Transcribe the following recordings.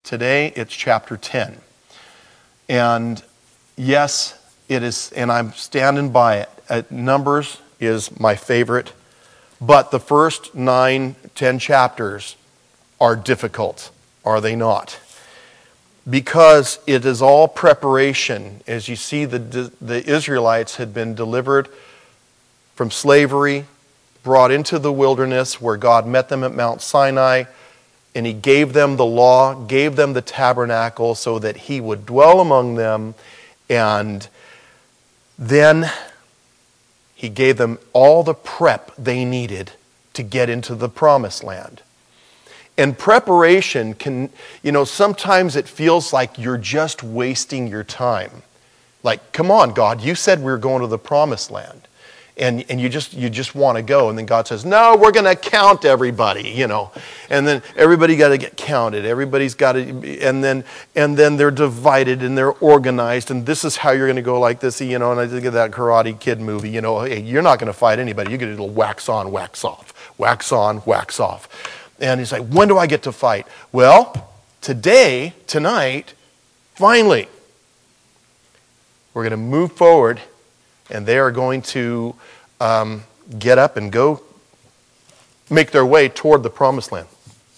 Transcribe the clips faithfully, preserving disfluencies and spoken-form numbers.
Today it's chapter ten. And yes, it is, and I'm standing by it. Uh, Numbers is my favorite, but the first nine, ten chapters are difficult, are they not? Because it is all preparation. As you see, the, the Israelites had been delivered from slavery, brought into the wilderness where God met them at Mount Sinai, and he gave them the law, gave them the tabernacle so that he would dwell among them, and then he gave them all the prep they needed to get into the promised land. And preparation can, you know, sometimes it feels like you're just wasting your time. Like, come on, God, you said we were going to the promised land. And, and you just you just want to go. And then God says, no, we're going to count everybody, you know. And then everybody got to get counted. Everybody's got to, and then and then they're divided and they're organized. And this is how you're going to go like this, you know. And I think of that Karate Kid movie, you know. Hey, you're not going to fight anybody. You're going to wax on, wax off. Wax on, wax off. And he's like, when do I get to fight? Well, today, tonight, finally, we're going to move forward, and they are going to um, get up and go make their way toward the promised land.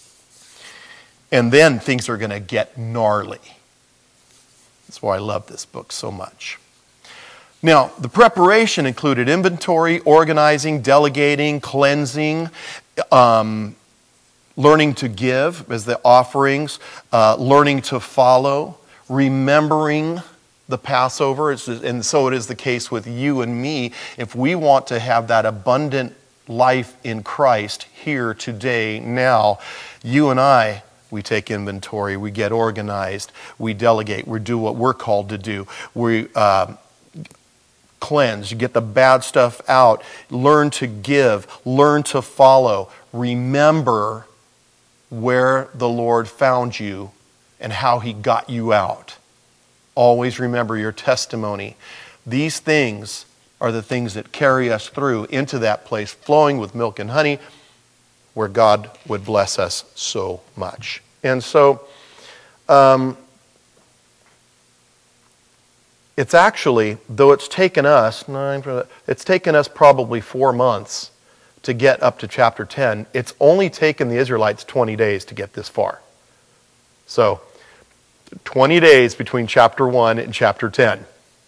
And then things are going to get gnarly. That's why I love this book so much. Now, the preparation included inventory, organizing, delegating, cleansing, um, learning to give as the offerings, uh, learning to follow, remembering the Passover. It's just, and so it is the case with you and me. If we want to have that abundant life in Christ here, today, now, you and I, we take inventory, we get organized, we delegate, we do what we're called to do. We uh, cleanse, you get the bad stuff out, learn to give, learn to follow, remember where the Lord found you and how he got you out. Always remember your testimony. These things are the things that carry us through into that place flowing with milk and honey where God would bless us so much. And so, um, it's actually, though it's taken us, nine, it's taken us probably four months to get up to chapter ten, it's only taken the Israelites twenty days to get this far. So, twenty days between chapter one and chapter ten.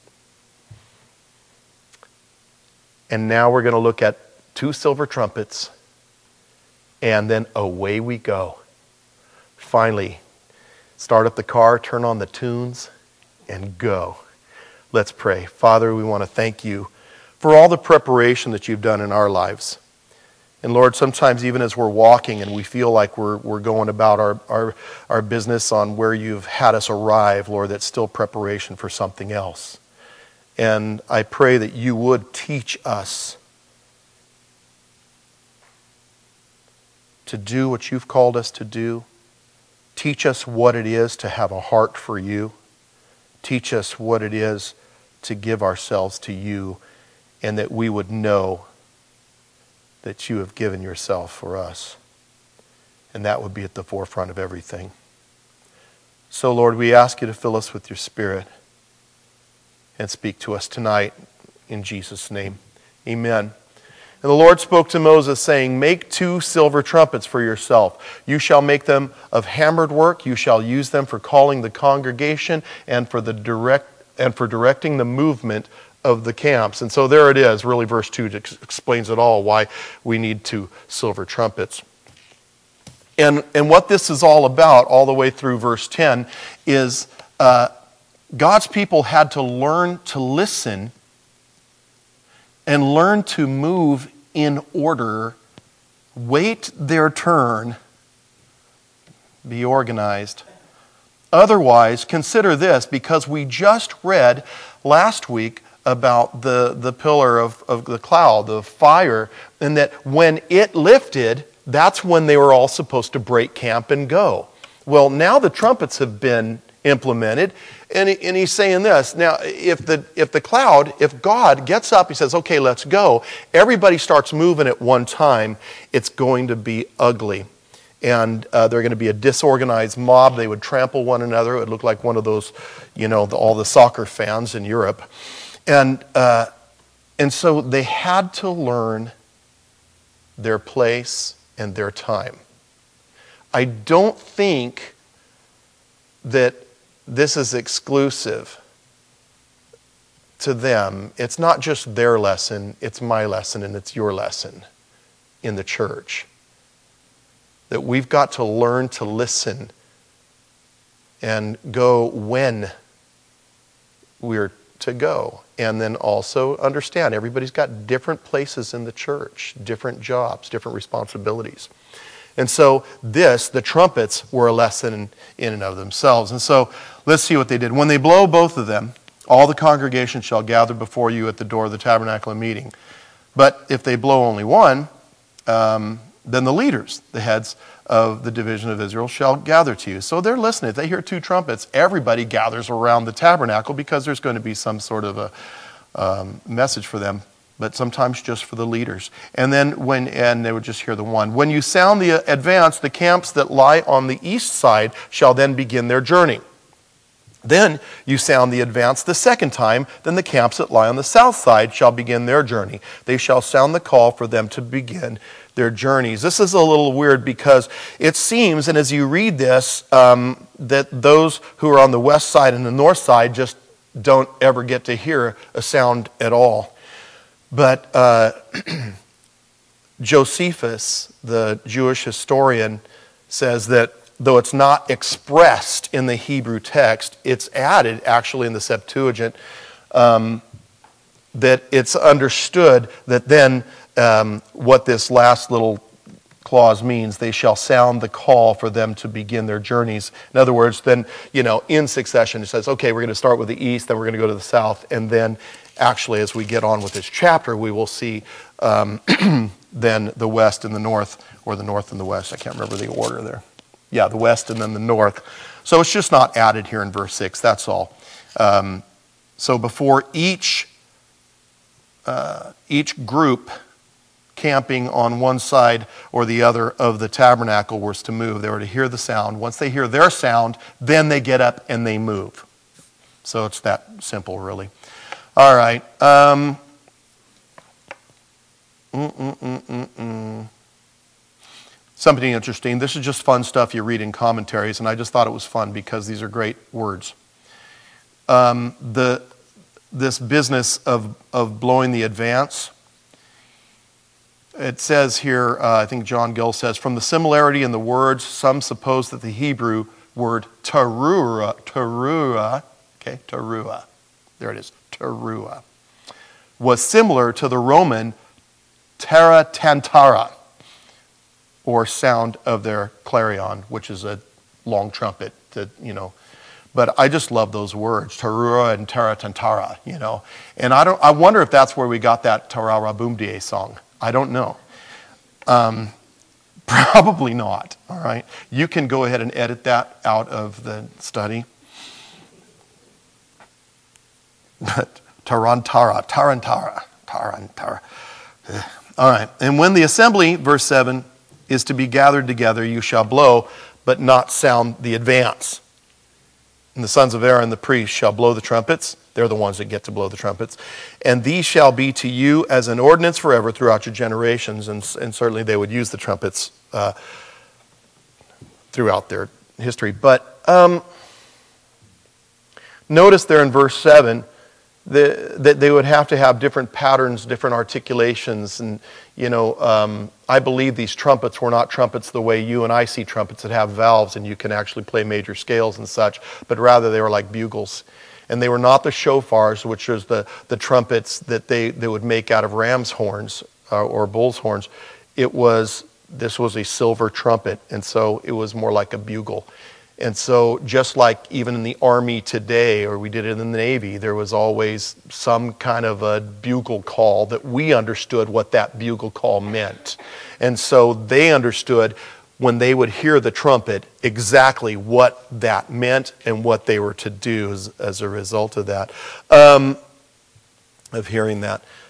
And now we're going to look at two silver trumpets, and then away we go. Finally, start up the car, turn on the tunes, and go. Let's pray. Father, we want to thank you for all the preparation that you've done in our lives. And Lord, sometimes even as we're walking and we feel like we're we're going about our, our, our business on where you've had us arrive, Lord, that's still preparation for something else. And I pray that you would teach us to do what you've called us to do. Teach us what it is to have a heart for you. Teach us what it is to give ourselves to you, and that we would know that you have given yourself for us. And that would be at the forefront of everything. So, Lord, we ask you to fill us with your Spirit and speak to us tonight in Jesus' name. Amen. And the Lord spoke to Moses, saying, make two silver trumpets for yourself. You shall make them of hammered work. You shall use them for calling the congregation and for the direct and for directing the movement of the camps. And so there it is, really verse two explains it all, why we need two silver trumpets. And, and what this is all about, all the way through verse ten, is uh, God's people had to learn to listen and learn to move in order, wait their turn, be organized. Otherwise, consider this, because we just read last week about the, the pillar of, of the cloud, the fire, and that when it lifted, that's when they were all supposed to break camp and go. Well, now the trumpets have been implemented, and, he, and he's saying this. Now, if the, if the cloud, if God gets up, he says, okay, let's go, everybody starts moving at one time, it's going to be ugly. and uh, they're going to be a disorganized mob. They would trample one another. It would look like one of those, you know, the, all the soccer fans in Europe. And, uh, and so they had to learn their place and their time. I don't think that this is exclusive to them. It's not just their lesson, it's my lesson and it's your lesson in the church. That we've got to learn to listen and go when we're to go. And then also understand everybody's got different places in the church, different jobs, different responsibilities. And so this, the trumpets, were a lesson in and of themselves. And so let's see what they did. When they blow both of them, all the congregation shall gather before you at the door of the tabernacle of meeting. But if they blow only one, um, then the leaders, the heads of the division of Israel, shall gather to you. So they're listening. If they hear two trumpets, everybody gathers around the tabernacle because there's going to be some sort of a um, message for them, but sometimes just for the leaders. And then when, and they would just hear the one. When you sound the advance, the camps that lie on the east side shall then begin their journey. Then you sound the advance the second time, then the camps that lie on the south side shall begin their journey. They shall sound the call for them to begin their journeys. This is a little weird because it seems, and as you read this, um, that those who are on the west side and the north side just don't ever get to hear a sound at all. But uh, Josephus, the Jewish historian, says that though it's not expressed in the Hebrew text, it's added actually in the Septuagint, um, that it's understood that then um, what this last little clause means, they shall sound the call for them to begin their journeys. In other words, then, you know, in succession, it says, okay, we're going to start with the east, then we're going to go to the south, and then actually as we get on with this chapter, we will see um, then the west and the north, or the north and the west. I can't remember the order there. Yeah, the west and then the north. So it's just not added here in verse six, that's all. Um, so before each, uh, each group camping on one side or the other of the tabernacle was to move, they were to hear the sound. Once they hear their sound, then they get up and they move. So it's that simple, really. All right. Um, mm, mm, mm, mm, mm. Something interesting. This is just fun stuff you read in commentaries, and I just thought it was fun because these are great words. Um, the this business of of blowing the advance. It says here, uh, I think John Gill says, from the similarity in the words, some suppose that the Hebrew word teruah, teruah, okay, teruah, there it is, teruah, was similar to the Roman terra tantara, or sound of their clarion, which is a long trumpet, that, you know. But I just love those words, teruah and terra tantara, you know. And I don't. I wonder if that's where we got that Tarara Boomdie song. I don't know. Um, probably not, all right? You can go ahead and edit that out of the study. But Tarantara, Tarantara, Tarantara. All right, and when the assembly, verse seven, is to be gathered together, you shall blow, but not sound the advance. And the sons of Aaron, the priests, shall blow the trumpets. They're the ones that get to blow the trumpets. And these shall be to you as an ordinance forever throughout your generations. And, and certainly they would use the trumpets uh, throughout their history. But um, notice there in verse seven the, that they would have to have different patterns, different articulations. And, you know, um, I believe these trumpets were not trumpets the way you and I see trumpets that have valves and you can actually play major scales and such, but rather they were like bugles. And they were not the shofars, which is the, the trumpets that they, they would make out of ram's horns uh, or bull's horns. It was, this was a silver trumpet, and so it was more like a bugle. And so just like even in the Army today, or we did it in the Navy, there was always some kind of a bugle call that we understood what that bugle call meant. And so they understood when they would hear the trumpet exactly what that meant and what they were to do as, as a result of that, um, of hearing that.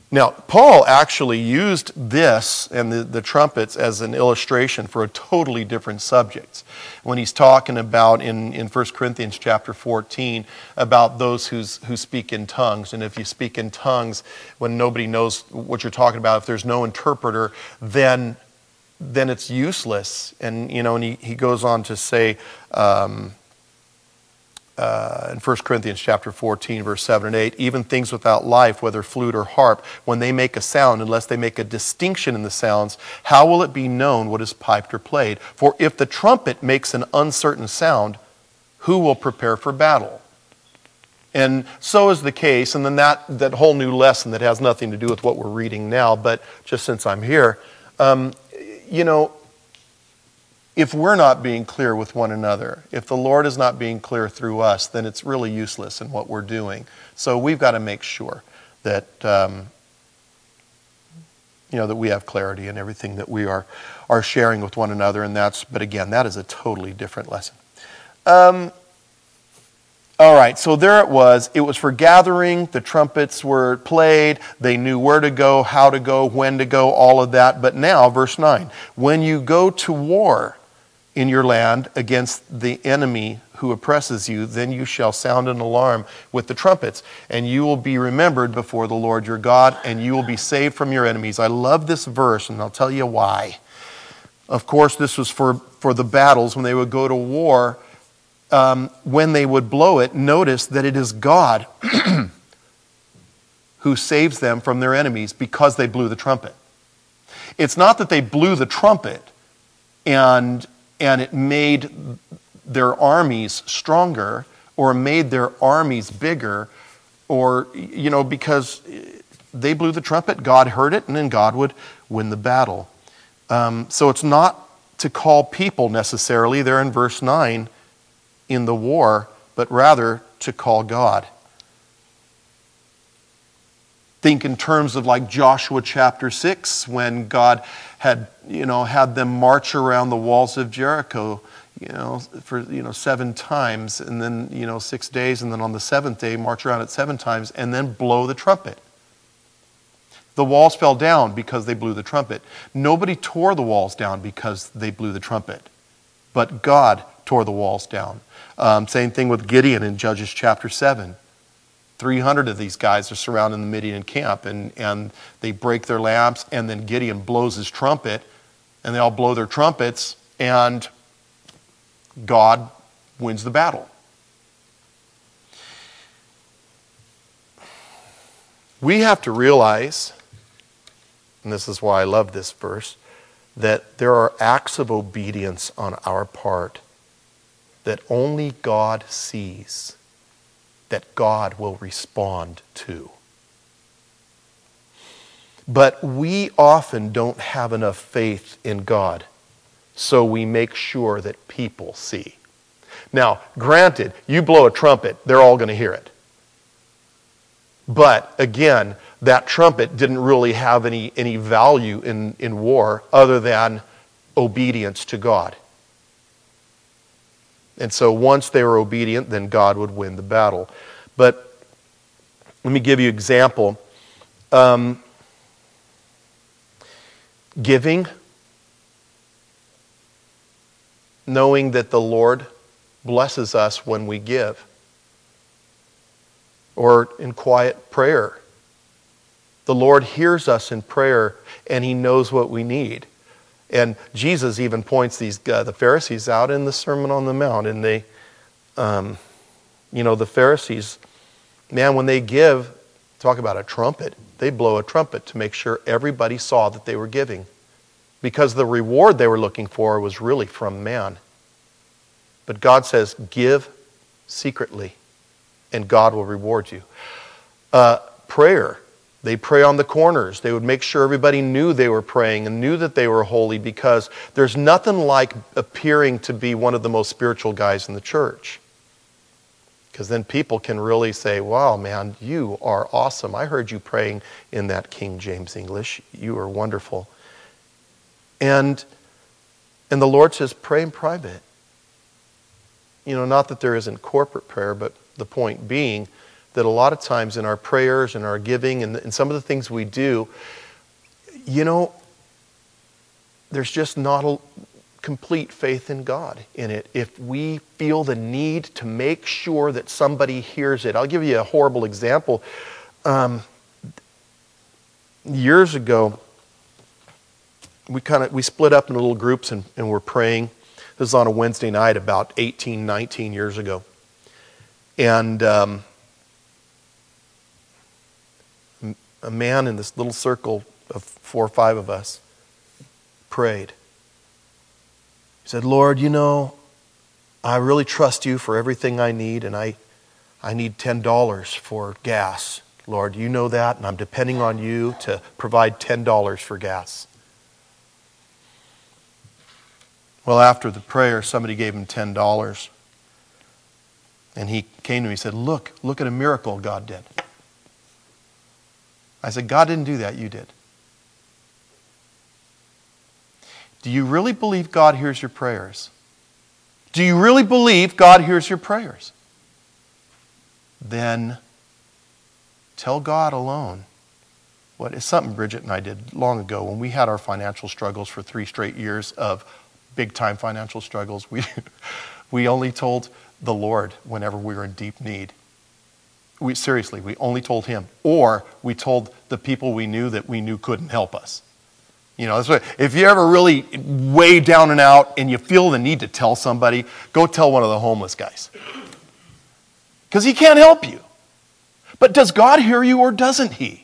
Now, Paul actually used this and the, the trumpets as an illustration for a totally different subject. When he's talking about in, in First Corinthians chapter fourteen about those who's, who speak in tongues. And if you speak in tongues when nobody knows what you're talking about, if there's no interpreter, then, then it's useless. And, you know, and he, he goes on to say, um, Uh, in First Corinthians chapter fourteen, verse seven and eight, even things without life, whether flute or harp, when they make a sound, unless they make a distinction in the sounds, how will it be known what is piped or played? For if the trumpet makes an uncertain sound, who will prepare for battle? And so is the case, and then that, that whole new lesson that has nothing to do with what we're reading now, but just since I'm here, um, you know, if we're not being clear with one another, if the Lord is not being clear through us, then it's really useless in what we're doing. So we've got to make sure that um, you know that we have clarity in everything that we are are sharing with one another. And that's, but again, that is a totally different lesson. Um, all right, so there it was. It was for gathering. The trumpets were played. They knew where to go, how to go, when to go, all of that. But now, verse nine, when you go to war in your land against the enemy who oppresses you, then you shall sound an alarm with the trumpets, and you will be remembered before the Lord your God, and you will be saved from your enemies. I love this verse, and I'll tell you why. Of course, this was for, for the battles when they would go to war. Um, when they would blow it, notice that it is God who saves them from their enemies because they blew the trumpet. It's not that they blew the trumpet and and it made their armies stronger or made their armies bigger, or, you know, because they blew the trumpet, God heard it, and then God would win the battle. Um, so it's not to call people necessarily, there in verse nine, in the war, but rather to call God. Think in terms of like Joshua chapter six, when God had, you know, had them march around the walls of Jericho, you know, for, you know, seven times, and then, you know, six days, and then on the seventh day, march around it seven times, and then blow the trumpet. The walls fell down because they blew the trumpet. Nobody tore the walls down because they blew the trumpet, but God tore the walls down. Um, same thing with Gideon in Judges chapter seven. three hundred of these guys are surrounding the Midian camp, and, and they break their lamps, and then Gideon blows his trumpet, and they all blow their trumpets, and God wins the battle. We have to realize, and this is why I love this verse, that there are acts of obedience on our part that only God sees, that God will respond to. But we often don't have enough faith in God, so we make sure that people see. Now, granted, you blow a trumpet, they're all going to hear it. But again, that trumpet didn't really have any, any value in, in war other than obedience to God. And so once they were obedient, then God would win the battle. But let me give you an example. Um, giving, knowing that the Lord blesses us when we give. Or in quiet prayer. The Lord hears us in prayer, and He knows what we need. And Jesus even points these uh, the Pharisees out in the Sermon on the Mount, and they, um, you know, the Pharisees, man, when they give, talk about a trumpet, they blow a trumpet to make sure everybody saw that they were giving, because the reward they were looking for was really from man. But God says, give secretly, and God will reward you. Uh, prayer. They pray on the corners. They would make sure everybody knew they were praying and knew that they were holy, because there's nothing like appearing to be one of the most spiritual guys in the church. Because then people can really say, wow, man, you are awesome. I heard you praying in that King James English. You are wonderful. And, and the Lord says, pray in private. You know, not that there isn't corporate prayer, but the point being, that a lot of times in our prayers and our giving and, and some of the things we do, you know, there's just not a complete faith in God in it. If we feel the need to make sure that somebody hears it. I'll give you a horrible example. Um, years ago, we kind of we split up into little groups and, and we're praying. This was on a Wednesday night about eighteen, nineteen years ago. And um, a man in this little circle of four or five of us prayed. He said, Lord, you know, I really trust you for everything I need, and I, I need ten dollars for gas. Lord, you know that, and I'm depending on you to provide ten dollars for gas. Well, after the prayer, somebody gave him ten dollars. And he came to me and said, look, look at a miracle God did. I said, God didn't do that, you did. Do you really believe God hears your prayers? Do you really believe God hears your prayers? Then tell God alone. What is something Bridget and I did long ago when we had our financial struggles for three straight years of big time financial struggles. We, we only told the Lord whenever we were in deep need. We seriously, we only told Him. Or we told the people we knew that we knew couldn't help us. You know, that's what, if you're ever really way down and out and you feel the need to tell somebody, go tell one of the homeless guys. Because he can't help you. But does God hear you or doesn't He?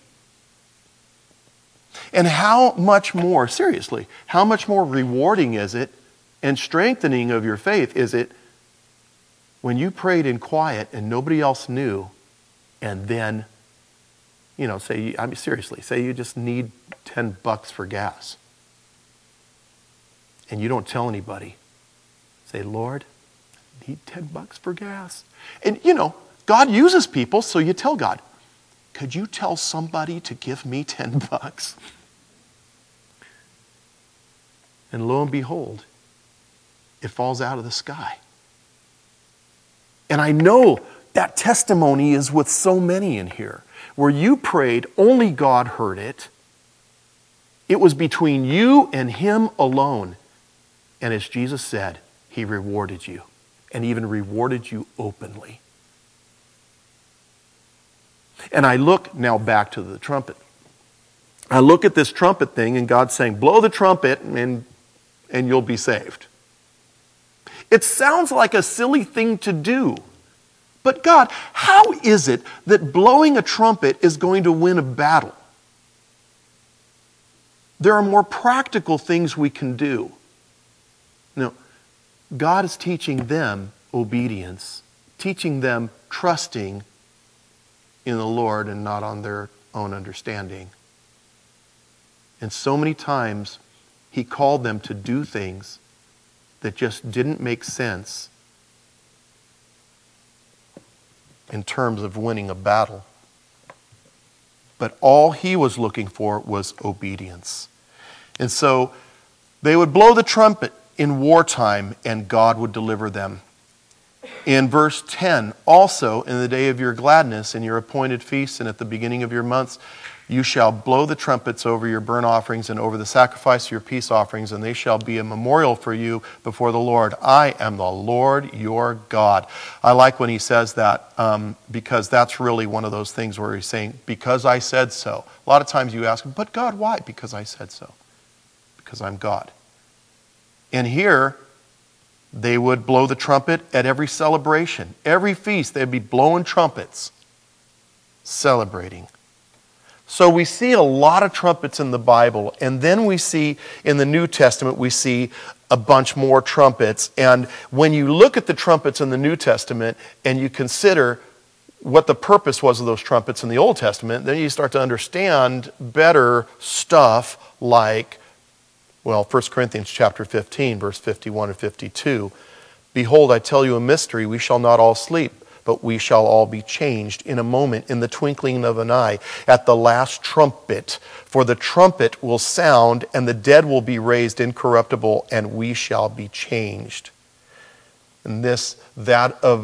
And how much more, seriously, how much more rewarding is it and strengthening of your faith is it when you prayed in quiet and nobody else knew, and then, you know, say, I mean, seriously, say you just need ten bucks for gas. And you don't tell anybody. Say, Lord, I need ten bucks for gas. And, you know, God uses people, so you tell God, could you tell somebody to give me ten bucks? And lo and behold, it falls out of the sky. And I know that testimony is with so many in here. Where you prayed, only God heard it. It was between you and Him alone. And as Jesus said, He rewarded you. And even rewarded you openly. And I look now back to the trumpet. I look at this trumpet thing and God's saying, blow the trumpet and, and you'll be saved. It sounds like a silly thing to do. But God, how is it that blowing a trumpet is going to win a battle? There are more practical things we can do. No, God is teaching them obedience, teaching them trusting in the Lord and not on their own understanding. And so many times He called them to do things that just didn't make sense in terms of winning a battle. But all He was looking for was obedience. And so they would blow the trumpet in wartime and God would deliver them. In verse ten, also in the day of your gladness and your appointed feasts and at the beginning of your months, you shall blow the trumpets over your burnt offerings and over the sacrifice of your peace offerings, and they shall be a memorial for you before the Lord. I am the Lord your God. I like when He says that um, because that's really one of those things where He's saying, because I said so. A lot of times you ask, but God, why? Because I said so. Because I'm God. And here, they would blow the trumpet at every celebration. Every feast, they'd be blowing trumpets, celebrating. So we see a lot of trumpets in the Bible, and then we see in the New Testament, we see a bunch more trumpets. And when you look at the trumpets in the New Testament and you consider what the purpose was of those trumpets in the Old Testament, then you start to understand better stuff like, well, First Corinthians chapter fifteen, verse fifty-one and fifty-two. Behold, I tell you a mystery, we shall not all sleep, but we shall all be changed in a moment, in the twinkling of an eye, at the last trumpet. For the trumpet will sound, and the dead will be raised incorruptible, and we shall be changed. And this, that of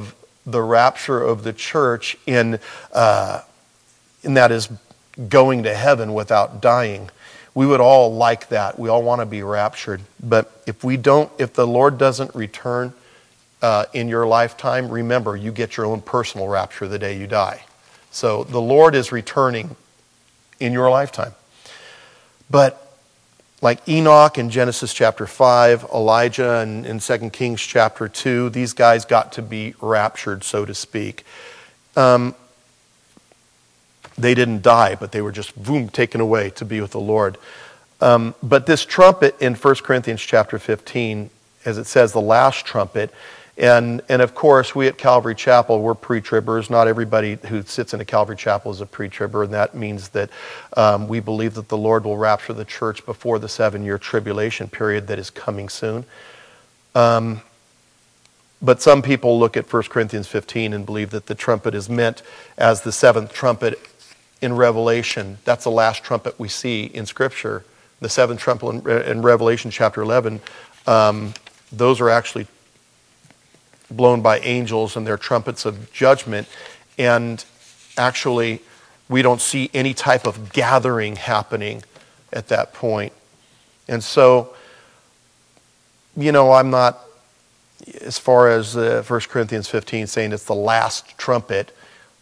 the rapture of the church in, uh, in that is going to heaven without dying. We would all like that. We all want to be raptured. But if we don't, if the Lord doesn't return uh, in your lifetime, remember, you get your own personal rapture the day you die. So the Lord is returning in your lifetime. But like Enoch in Genesis chapter five, Elijah in, in Second Kings chapter two, these guys got to be raptured, so to speak. Um, they didn't die, but they were just, boom, taken away to be with the Lord. Um, but this trumpet in First Corinthians chapter fifteen, as it says, the last trumpet, and, and of course, we at Calvary Chapel, we're pre-tribbers. Not everybody who sits in a Calvary Chapel is a pre-tribber, and that means that um, we believe that the Lord will rapture the church before the seven-year tribulation period that is coming soon. Um, but some people look at First Corinthians fifteen and believe that the trumpet is meant as the seventh trumpet in Revelation. That's the last trumpet we see in Scripture. The seventh trumpet in, in Revelation chapter eleven, um, those are actually blown by angels, and they're trumpets of judgment. And actually, we don't see any type of gathering happening at that point. And so, you know, I'm not, as far as uh, First Corinthians fifteen saying it's the last trumpet,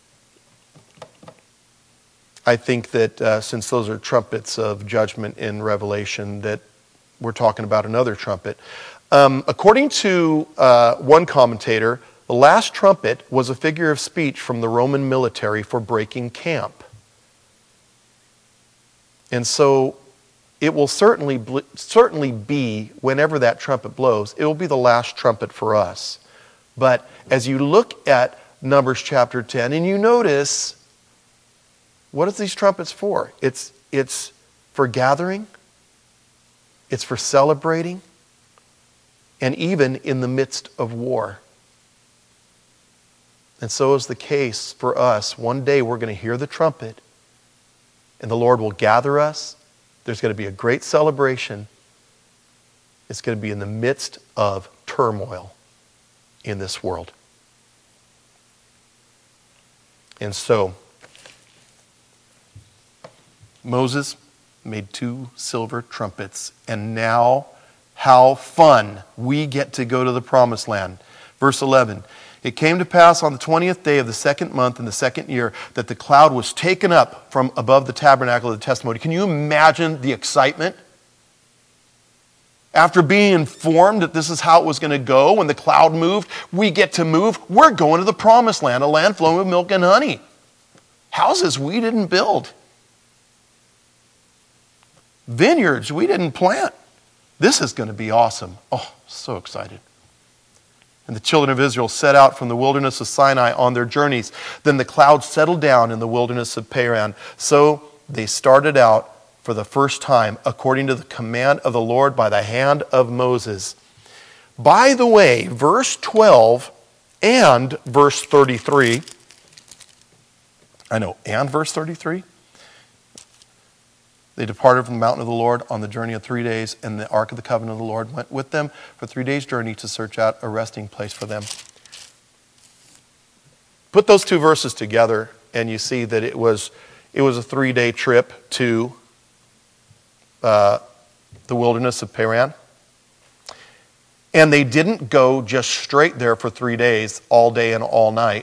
I think that uh, since those are trumpets of judgment in Revelation, that we're talking about another trumpet. Um, according to uh, one commentator, the last trumpet was a figure of speech from the Roman military for breaking camp. And so it will certainly, bl- certainly be, whenever that trumpet blows, it will be the last trumpet for us. But as you look at Numbers chapter ten, and you notice, what are these trumpets for? It's, it's for gathering, it's for celebrating, and even in the midst of war. And so is the case for us. One day we're going to hear the trumpet, and the Lord will gather us. There's going to be a great celebration. It's going to be in the midst of turmoil in this world. And so, Moses made two silver trumpets, and now how fun we get to go to the promised land. Verse eleven, it came to pass on the twentieth day of the second month in the second year that the cloud was taken up from above the tabernacle of the testimony. Can you imagine the excitement? After being informed that this is how it was going to go, when the cloud moved, we get to move. We're going to the promised land, a land flowing with milk and honey. Houses we didn't build. Vineyards we didn't plant. This is going to be awesome. Oh, so excited. And the children of Israel set out from the wilderness of Sinai on their journeys. Then the cloud settled down in the wilderness of Paran. So they started out for the first time according to the command of the Lord by the hand of Moses. By the way, verse twelve and verse thirty-three, I know, and verse thirty-three, they departed from the mountain of the Lord on the journey of three days, and the ark of the covenant of the Lord went with them for three days' journey to search out a resting place for them. Put those two verses together, and you see that it was it was a three-day trip to uh, the wilderness of Paran. And they didn't go just straight there for three days, all day and all night.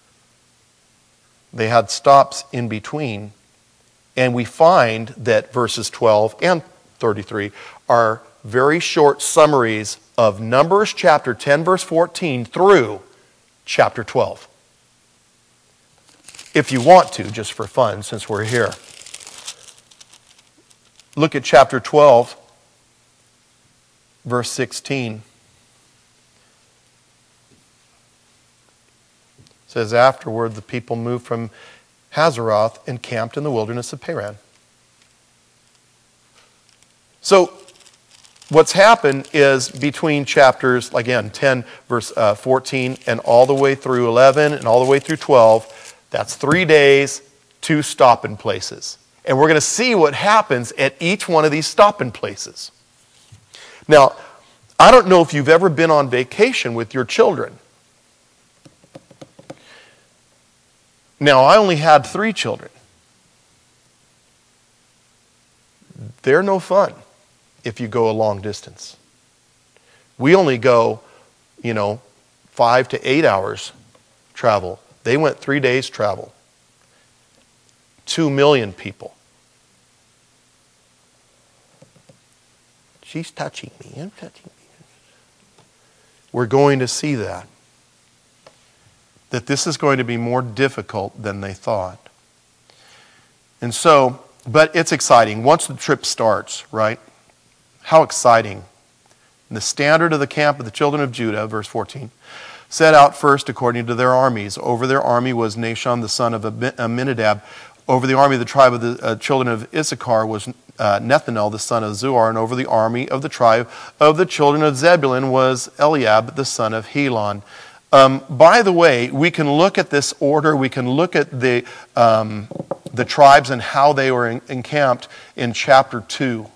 They had stops in between. And we find that verses twelve and thirty-three are very short summaries of Numbers chapter ten, verse fourteen through chapter twelve. If you want to, just for fun, since we're here. Look at chapter twelve, verse sixteen. It says, afterward the people moved from Hazeroth and camped in the wilderness of Paran. So what's happened is between chapters, again, ten, verse uh, fourteen, and all the way through eleven, and all the way through twelve, that's three days, two stopping places. And we're going to see what happens at each one of these stopping places. Now, I don't know if you've ever been on vacation with your children. Now, I only had three children. They're no fun if you go a long distance. We only go, you know, five to eight hours travel. They went three days travel. Two million people. She's touching me. I'm touching me. We're going to see that. That this is going to be more difficult than they thought. And so, but it's exciting. Once the trip starts, right? How exciting. And the standard of the camp of the children of Judah, verse fourteen, set out first according to their armies. Over their army was Nahshon, the son of Amminadab. Over the army of the tribe of the uh, children of Issachar was uh, Nethanel, the son of Zuar. And over the army of the tribe of the children of Zebulun was Eliab, the son of Helon. Um, by the way, we can look at this order. We can look at the, um, the tribes and how they were in, encamped in chapter two.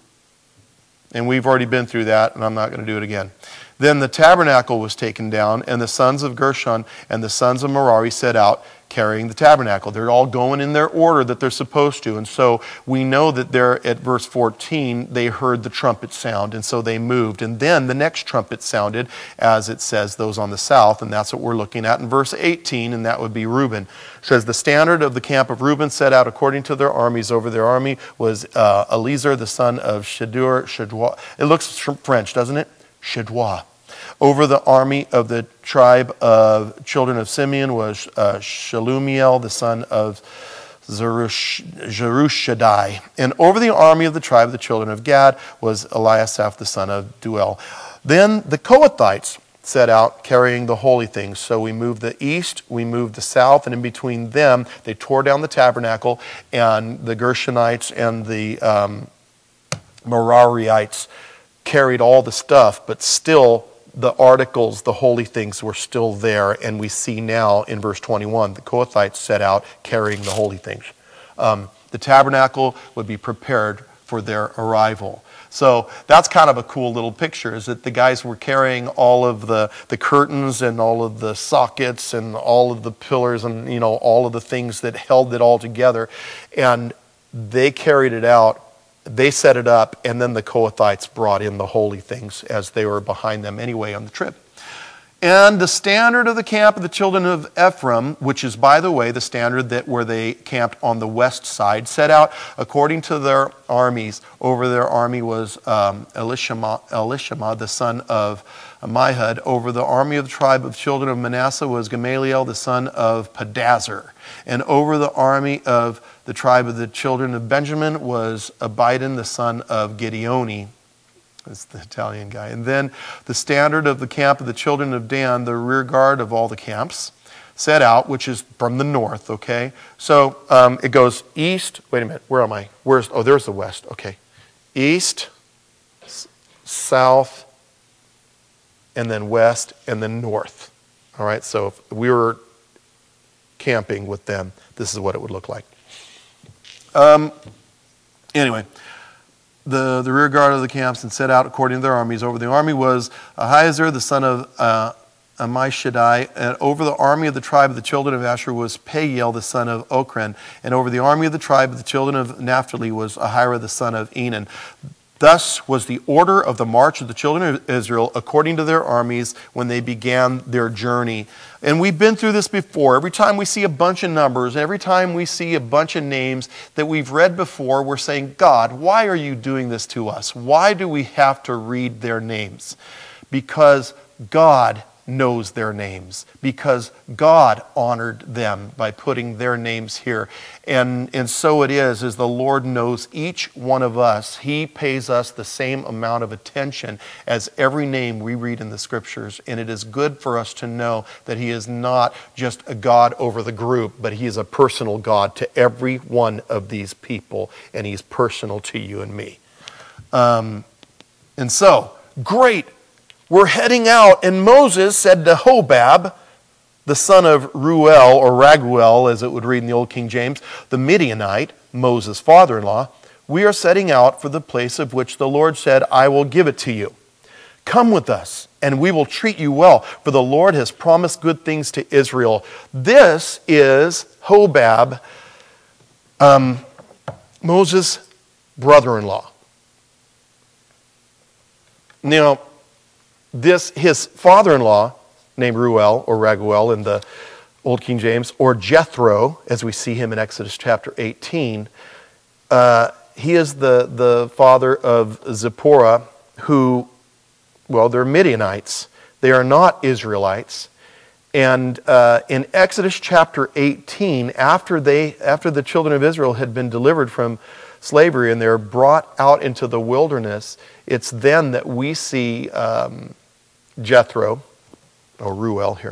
And we've already been through that, and I'm not going to do it again. Then the tabernacle was taken down, and the sons of Gershon and the sons of Merari set out carrying the tabernacle. They're all going in their order that they're supposed to. And so we know that there at verse fourteen, they heard the trumpet sound, and so they moved. And then the next trumpet sounded, as it says, those on the south, and that's what we're looking at in verse eighteen, and that would be Reuben. It says, the standard of the camp of Reuben set out according to their armies. Over their army was uh, Eliezer, the son of Shadur, Shadwa. It looks French, doesn't it? Shadwa. Over the army of the tribe of children of Simeon was uh, Shalumiel, the son of Zerush, Jerushadai. And over the army of the tribe of the children of Gad was Eliasaph, the son of Duel. Then the Kohathites set out carrying the holy things. So we moved the east, we moved the south, and in between them, they tore down the tabernacle, and the Gershonites and the um, Merariites carried all the stuff, but still the articles, the holy things were still there, and we see now in verse twenty-one, the Kohathites set out carrying the holy things. Um, the tabernacle would be prepared for their arrival. So that's kind of a cool little picture, is that the guys were carrying all of the, the curtains and all of the sockets and all of the pillars and, you know, all of the things that held it all together, and they carried it out. They set it up, and then the Kohathites brought in the holy things as they were behind them anyway on the trip. And the standard of the camp of the children of Ephraim, which is, by the way, the standard that where they camped on the west side, set out according to their armies. Over their army was um, Elishama, Elishama, the son of Ammihud. Over the army of the tribe of children of Manasseh was Gamaliel, the son of Pedazur. And over the army of the tribe of the children of Benjamin was Abidan, the son of Gideoni. That's the Italian guy. And then the standard of the camp of the children of Dan, the rear guard of all the camps, set out, which is from the north, okay? So um, it goes east. Wait a minute. Where am I? Where's? Oh, there's the west. Okay. East, s- south, and then west, and then north. All right? So if we were camping with them, this is what it would look like. Um, anyway, the, the rear guard of the camps and set out according to their armies. Over the army was Ahiezer, the son of uh, Ammishaddai. And over the army of the tribe of the children of Asher was Pagiel, the son of Ochran. And over the army of the tribe of the children of Naphtali was Ahira, the son of Enan. Thus was the order of the march of the children of Israel according to their armies when they began their journey. And we've been through this before. Every time we see a bunch of numbers, every time we see a bunch of names that we've read before, we're saying, God, why are you doing this to us? Why do we have to read their names? Because God knows their names, because God honored them by putting their names here. And, and so it is, as the Lord knows each one of us. He pays us the same amount of attention as every name we read in the Scriptures. And it is good for us to know that He is not just a God over the group, but He is a personal God to every one of these people, and He's personal to you and me. Um, and so, great. We're heading out, and Moses said to Hobab, the son of Ruel, or Raguel, as it would read in the Old King James, the Midianite, Moses' father-in-law, we are setting out for the place of which the Lord said, I will give it to you. Come with us, and we will treat you well, for the Lord has promised good things to Israel. This is Hobab, um, Moses' brother-in-law. Now, this his father-in-law, named Ruel or Raguel in the Old King James, or Jethro, as we see him in Exodus chapter eighteen, uh, he is the, the father of Zipporah, who, well, they're Midianites. They are not Israelites. And uh, in Exodus chapter eighteen, after they, after the children of Israel had been delivered from slavery and they're brought out into the wilderness, it's then that we see um, Jethro, or Ruel here,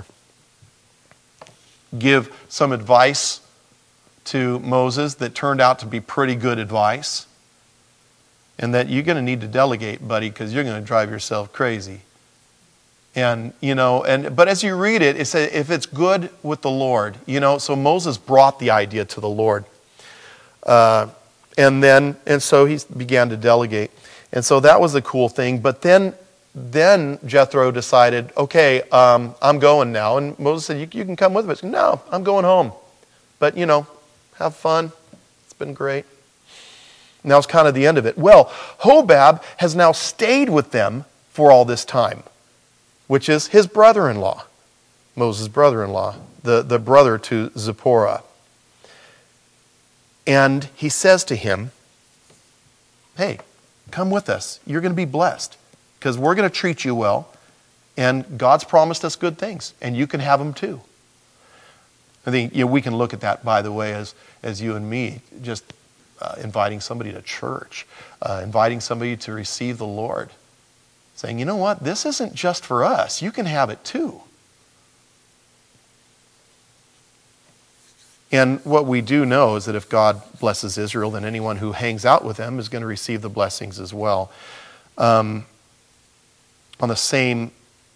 give some advice to Moses that turned out to be pretty good advice. And that you're going to need to delegate, buddy, because you're going to drive yourself crazy. And, you know, and but as you read it, it says, if it's good with the Lord, you know, so Moses brought the idea to the Lord. Uh, and then, and so he began to delegate. And so that was a cool thing. But then, then Jethro decided, okay, um, I'm going now. And Moses said, you, you can come with us. No, I'm going home. But, you know, have fun. It's been great. Now it's kind of the end of it. Well, Hobab has now stayed with them for all this time, which is his brother-in-law, Moses' brother-in-law, the, the brother to Zipporah. And he says to him, hey, come with us. You're going to be blessed because we're going to treat you well, and God's promised us good things, and you can have them too. I think, you know, we can look at that, by the way, as, as you and me, just Uh, inviting somebody to church, uh, inviting somebody to receive the Lord, saying, you know what, this isn't just for us, you can have it too. And what we do know is that if God blesses Israel, then anyone who hangs out with them is going to receive the blessings as well. Um, on the same,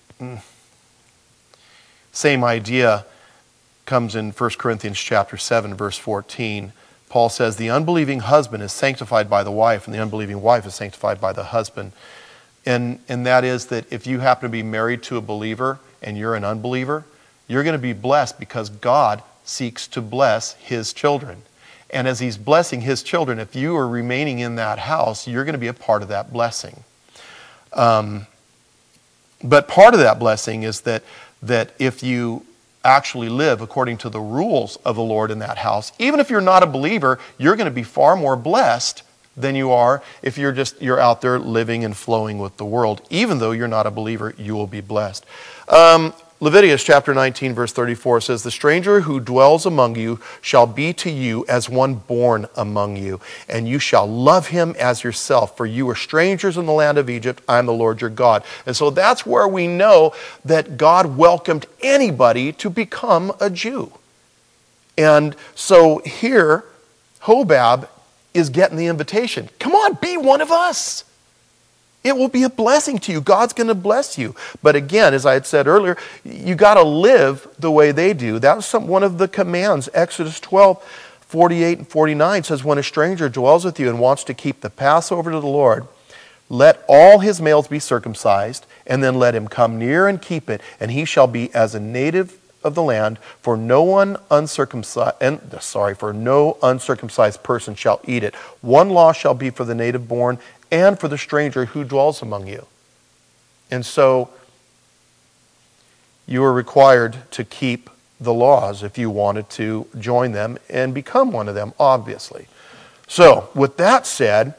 same idea comes in First Corinthians chapter seven, verse fourteen. Paul says, the unbelieving husband is sanctified by the wife, and the unbelieving wife is sanctified by the husband. And, and that is that if you happen to be married to a believer and you're an unbeliever, you're going to be blessed because God seeks to bless his children. And as he's blessing his children, if you are remaining in that house, you're going to be a part of that blessing. Um, but part of that blessing is that, that if you actually live according to the rules of the Lord in that house, even if you're not a believer, you're going to be far more blessed than you are if you're just you're out there living and flowing with the world. Even though you're not a believer, you will be blessed. Um, Leviticus chapter nineteen, verse thirty-four says, the stranger who dwells among you shall be to you as one born among you, and you shall love him as yourself, for you are strangers in the land of Egypt. I am the Lord your God. And so that's where we know that God welcomed anybody to become a Jew. And so here, Hobab is getting the invitation. Come on, be one of us. It will be a blessing to you. God's going to bless you. But again, as I had said earlier, you got to live the way they do. That was some, one of the commands. Exodus twelve, forty-eight and forty-nine says, when a stranger dwells with you and wants to keep the Passover to the Lord, let all his males be circumcised, and then let him come near and keep it, and he shall be as a native of the land, for no one uncircumcised, and, sorry, for no uncircumcised person shall eat it. One law shall be for the native born and for the stranger who dwells among you. And so you are required to keep the laws if you wanted to join them and become one of them, obviously. So, with that said,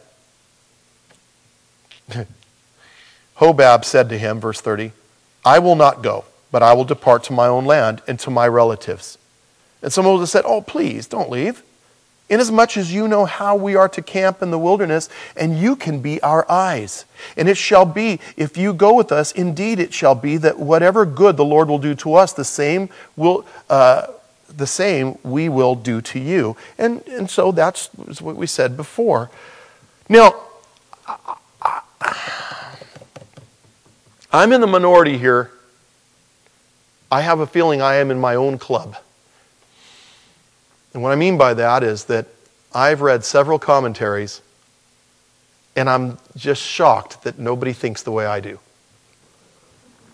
Hobab said to him, verse thirty, I will not go, but I will depart to my own land and to my relatives. And so Moses said, oh, please, don't leave. Inasmuch as you know how we are to camp in the wilderness, and you can be our eyes. And it shall be, if you go with us, indeed it shall be that whatever good the Lord will do to us, the same will, uh, the same we will do to you. And and so that's what we said before. Now, I'm in the minority here. I have a feeling I am in my own club. And what I mean by that is that I've read several commentaries, and I'm just shocked that nobody thinks the way I do.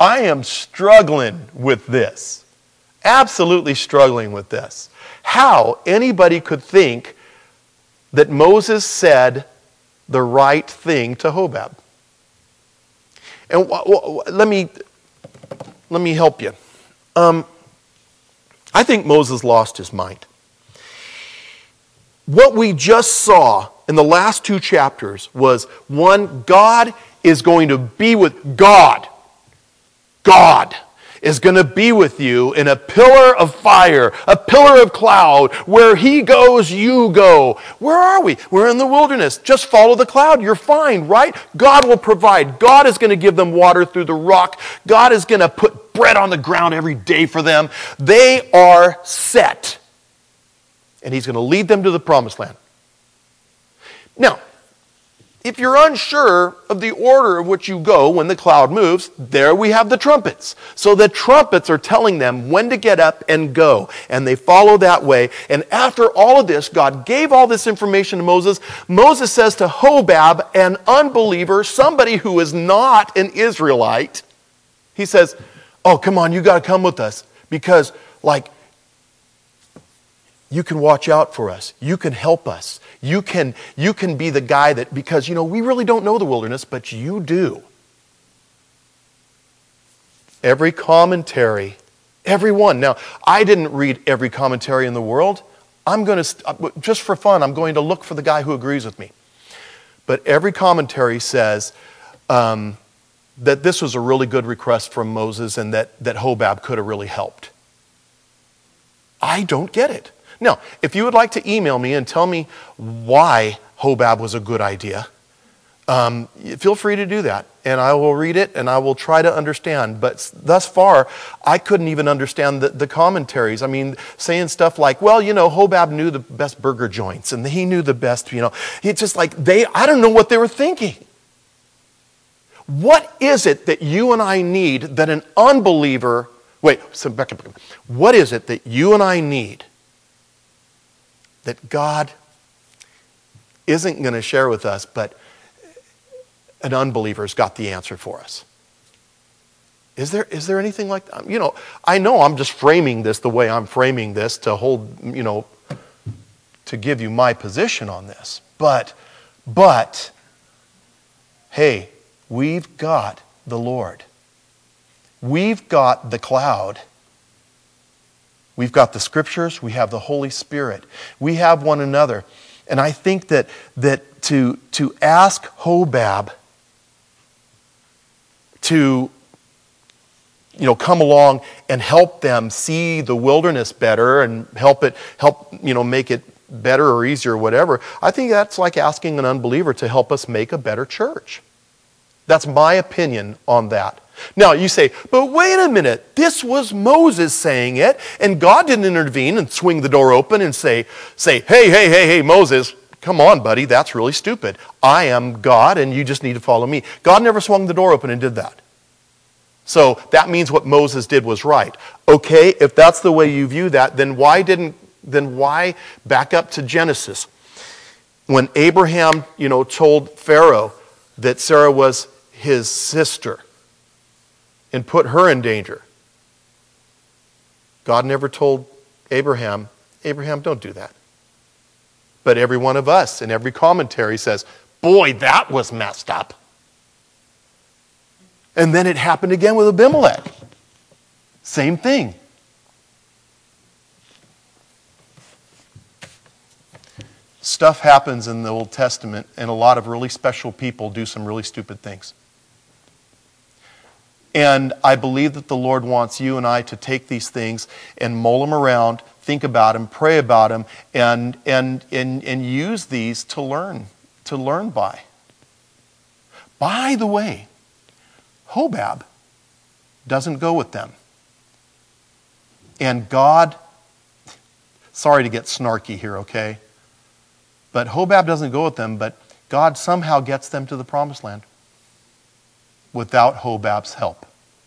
I am struggling with this. Absolutely struggling with this. How anybody could think that Moses said the right thing to Hobab. And w- w- let me let me help you. Um, I think Moses lost his mind. What we just saw in the last two chapters was, one, God is going to be with God. God is going to be with you in a pillar of fire, a pillar of cloud. Where he goes, you go. Where are we? We're in the wilderness. Just follow the cloud. You're fine, right? God will provide. God is going to give them water through the rock. God is going to put bread on the ground every day for them. They are set. And he's going to lead them to the promised land. Now, if you're unsure of the order of which you go when the cloud moves, there we have the trumpets. So the trumpets are telling them when to get up and go. And they follow that way. And after all of this, God gave all this information to Moses. Moses says to Hobab, an unbeliever, somebody who is not an Israelite, he says, oh, come on, you got to come with us. Because, like, you can watch out for us. You can help us. You can, you can be the guy that, because, you know, we really don't know the wilderness, but you do. Every commentary, every one. Now, I didn't read every commentary in the world. I'm going to, just for fun, I'm going to look for the guy who agrees with me. But every commentary says um, that this was a really good request from Moses and that, that Hobab could have really helped. I don't get it. Now, if you would like to email me and tell me why Hobab was a good idea, um, feel free to do that. And I will read it and I will try to understand. But thus far, I couldn't even understand the, the commentaries. I mean, saying stuff like, well, you know, Hobab knew the best burger joints and he knew the best, you know. It's just like, they, I don't know what they were thinking. What is it that you and I need that an unbeliever, wait, so back up. What is it that you and I need that God isn't going to share with us, but an unbeliever's got the answer for us? Is there is there anything like that? You know, I know I'm just framing this the way I'm framing this to hold, you know, to give you my position on this. But, but, hey, we've got the Lord. We've got the cloud. We've got the Scriptures. We have the Holy Spirit. We have one another. And I think that, that to, to ask Hobab to, you know, come along and help them see the wilderness better and help it, help, you know, make it better or easier or whatever, I think that's like asking an unbeliever to help us make a better church. That's my opinion on that. Now, you say, but wait a minute, this was Moses saying it, and God didn't intervene and swing the door open and say, say, hey, hey, hey, hey, Moses, come on, buddy, that's really stupid. I am God, and you just need to follow me. God never swung the door open and did that. So that means what Moses did was right. Okay, if that's the way you view that, then why didn't, then why back up to Genesis? When Abraham, you know, told Pharaoh that Sarah was his sister and put her in danger, God never told Abraham, Abraham, don't do that. But every one of us in every commentary says, boy, that was messed up. And then it happened again with Abimelech. Same thing. Stuff happens in the Old Testament, and a lot of really special people do some really stupid things. And I believe that the Lord wants you and I to take these things and mull them around, think about them, pray about them, and and and, and use these to learn, to learn by. By the way, Hobab doesn't go with them. And God, sorry to get snarky here, okay? But Hobab doesn't go with them, but God somehow gets them to the promised land without Hobab's help.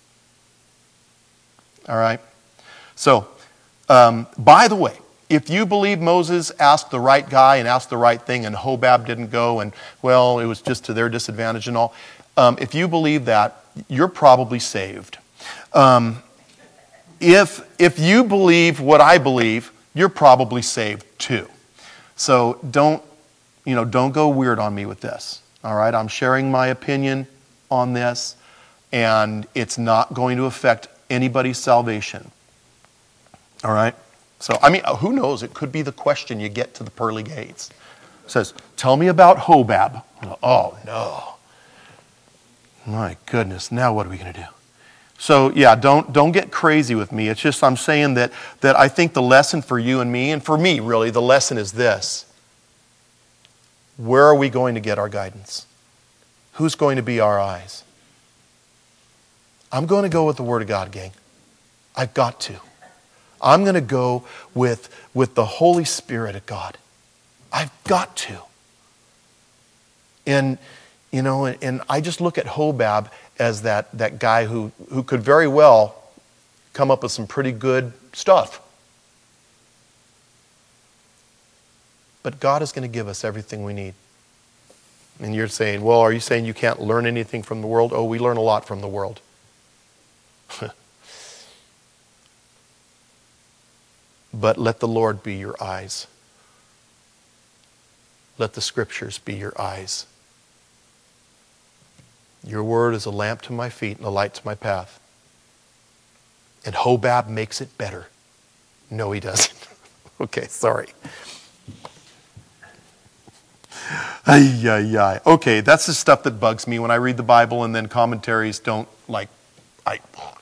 All right? So, um, by the way, if you believe Moses asked the right guy and asked the right thing and Hobab didn't go and, well, it was just to their disadvantage and all, um, if you believe that, you're probably saved. Um, if, if you believe what I believe, you're probably saved too. So don't, you know, don't go weird on me with this. All right, I'm sharing my opinion on this, and it's not going to affect anybody's salvation. All right? So, I mean, who knows? It could be the question you get to the pearly gates. It says, tell me about Hobab. Oh, no. My goodness, now what are we going to do? So, yeah, don't don't get crazy with me. It's just I'm saying that, that I think the lesson for you and me, and for me, really, the lesson is this. Where are we going to get our guidance? Who's going to be our eyes? I'm going to go with the Word of God, gang. I've got to. I'm going to go with, with the Holy Spirit of God. I've got to. And, you know, and, and I just look at Hobab as that, that guy who, who could very well come up with some pretty good stuff. But God is going to give us everything we need. And you're saying, well, are you saying you can't learn anything from the world? Oh, we learn a lot from the world. But let the Lord be your eyes. Let the Scriptures be your eyes. Your word is a lamp to my feet and a light to my path. And Hobab makes it better. No, he doesn't. Okay, sorry. Ay, ay, ay. Okay, that's the stuff that bugs me when I read the Bible and then commentaries don't, like, I...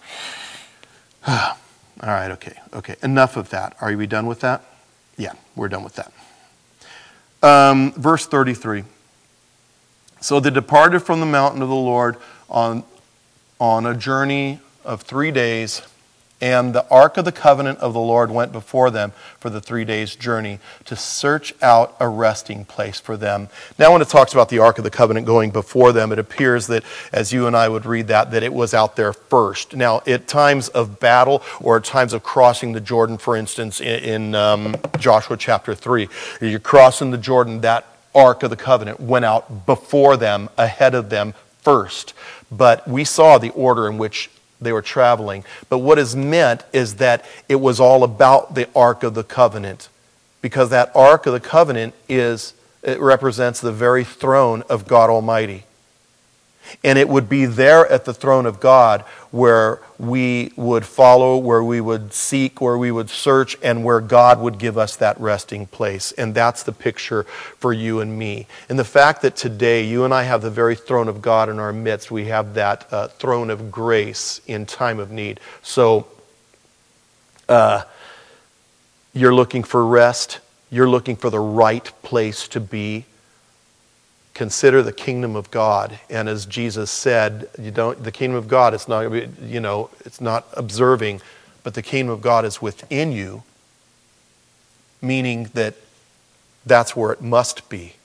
All right, okay, okay. Enough of that. Are we done with that? Yeah, we're done with that. Um, verse thirty-three. So they departed from the mountain of the Lord on, on a journey of three days, and the ark of the covenant of the Lord went before them for the three days' journey to search out a resting place for them. Now when it talks about the ark of the covenant going before them, it appears that, as you and I would read that, that it was out there first. Now at times of battle or at times of crossing the Jordan, for instance, in, in um, Joshua chapter three, you're crossing the Jordan, that ark of the covenant went out before them, ahead of them first. But we saw the order in which they were traveling. But what is meant is that it was all about the Ark of the Covenant, because that Ark of the Covenant is, it represents the very throne of God Almighty. And it would be there at the throne of God where we would follow, where we would seek, where we would search, and where God would give us that resting place. And that's the picture for you and me. And the fact that today you and I have the very throne of God in our midst, we have that uh, throne of grace in time of need. So uh, you're looking for rest. You're looking for the right place to be. Consider the kingdom of God, and as Jesus said, you don't. The kingdom of God is not, you know, it's not observing, but the kingdom of God is within you, meaning that that's where it must be,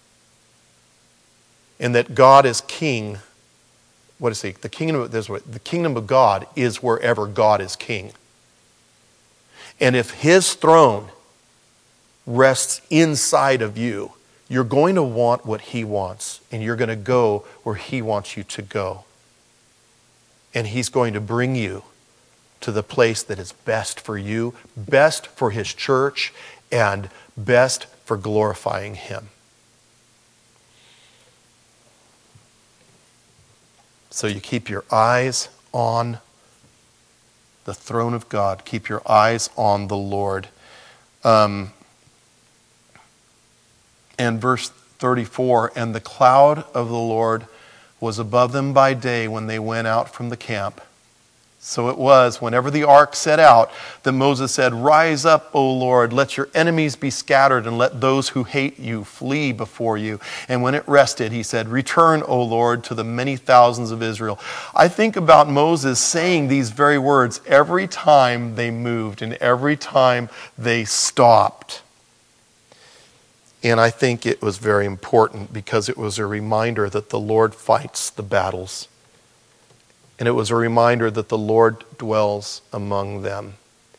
and that God is king. What is he? The kingdom of this way. The kingdom of God is wherever God is king, and if His throne rests inside of you, you're going to want what He wants, and you're going to go where He wants you to go. And He's going to bring you to the place that is best for you, best for His church, and best for glorifying Him. So you keep your eyes on the throne of God. Keep your eyes on the Lord. Um... And verse thirty-four, and the cloud of the Lord was above them by day when they went out from the camp. So it was, whenever the ark set out, that Moses said, rise up, O Lord, let your enemies be scattered, and let those who hate you flee before you. And when it rested, he said, return, O Lord, to the many thousands of Israel. I think about Moses saying these very words every time they moved and every time they stopped. And I think it was very important because it was a reminder that the Lord fights the battles. And it was a reminder that the Lord dwells among them.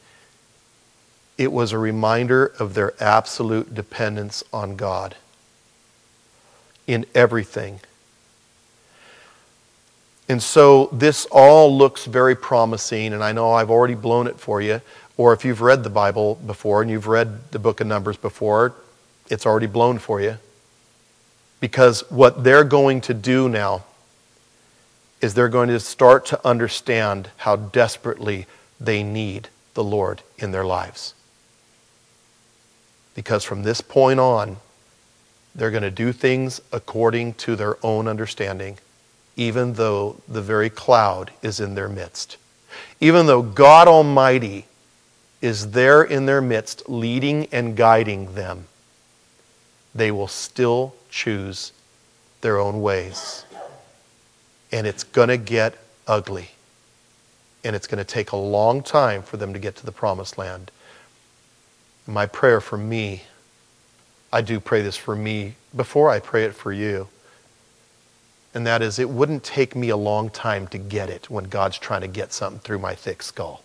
It was a reminder of their absolute dependence on God in everything. And so this all looks very promising, and I know I've already blown it for you. Or if you've read the Bible before and you've read the book of Numbers before, it's already blown for you. Because what they're going to do now is they're going to start to understand how desperately they need the Lord in their lives. Because from this point on, they're going to do things according to their own understanding, even though the very cloud is in their midst. Even though God Almighty is there in their midst, leading and guiding them, they will still choose their own ways. And it's going to get ugly. And it's going to take a long time for them to get to the promised land. My prayer for me, I do pray this for me before I pray it for you. And that is, it wouldn't take me a long time to get it when God's trying to get something through my thick skull.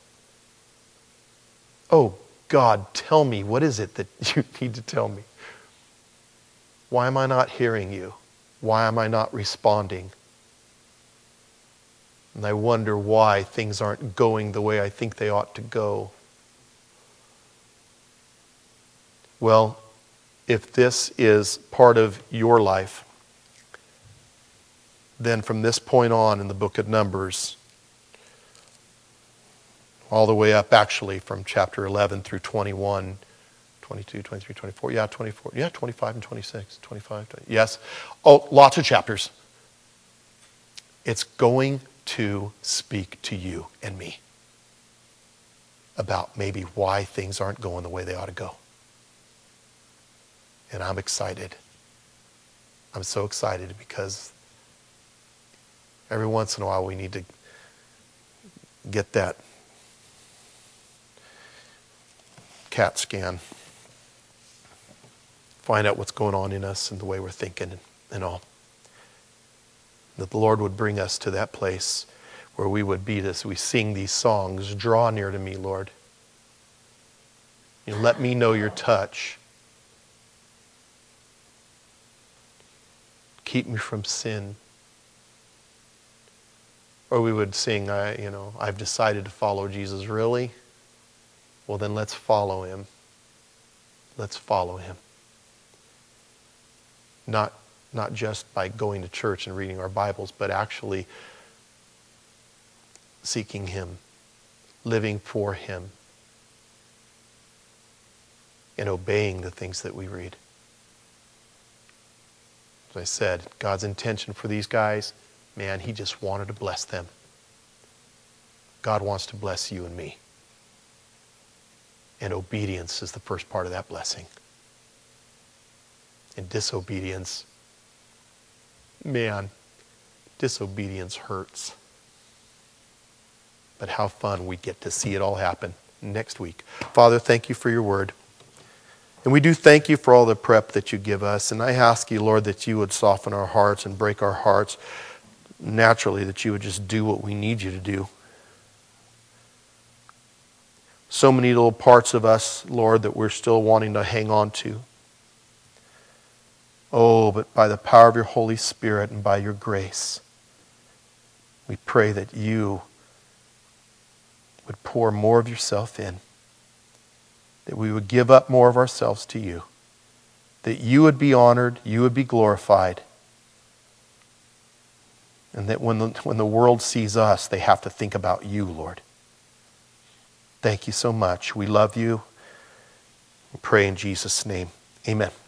Oh, God, tell me, what is it that you need to tell me? Why am I not hearing you? Why am I not responding? And I wonder why things aren't going the way I think they ought to go. Well, if this is part of your life, then from this point on in the book of Numbers, all the way up actually from chapter eleven through twenty-one, twenty-two, twenty-three, twenty-four, yeah, twenty-four, yeah, twenty-five and twenty-six, twenty-five, twenty, yes. Oh, lots of chapters. It's going to speak to you and me about maybe why things aren't going the way they ought to go. And I'm excited. I'm so excited because every once in a while we need to get that CAT scan. Find out what's going on in us and the way we're thinking and, and all. That the Lord would bring us to that place where we would be as we sing these songs. Draw near to me, Lord. You know, let me know your touch. Keep me from sin. Or we would sing, I, you know, I've decided to follow Jesus. Really? Well, then let's follow him. Let's follow him. Not, not just by going to church and reading our Bibles, but actually seeking him, living for him, and obeying the things that we read. As I said, God's intention for these guys, man, he just wanted to bless them. God wants to bless you and me. And obedience is the first part of that blessing. And disobedience, man, disobedience hurts. But how fun we get to see it all happen next week. Father, thank you for your word. And we do thank you for all the prep that you give us. And I ask you, Lord, that you would soften our hearts and break our hearts naturally, that you would just do what we need you to do. So many little parts of us, Lord, that we're still wanting to hang on to. Oh, but by the power of your Holy Spirit and by your grace, we pray that you would pour more of yourself in. That we would give up more of ourselves to you. That you would be honored, you would be glorified. And that when the, when the world sees us, they have to think about you, Lord. Thank you so much. We love you. We pray in Jesus' name. Amen.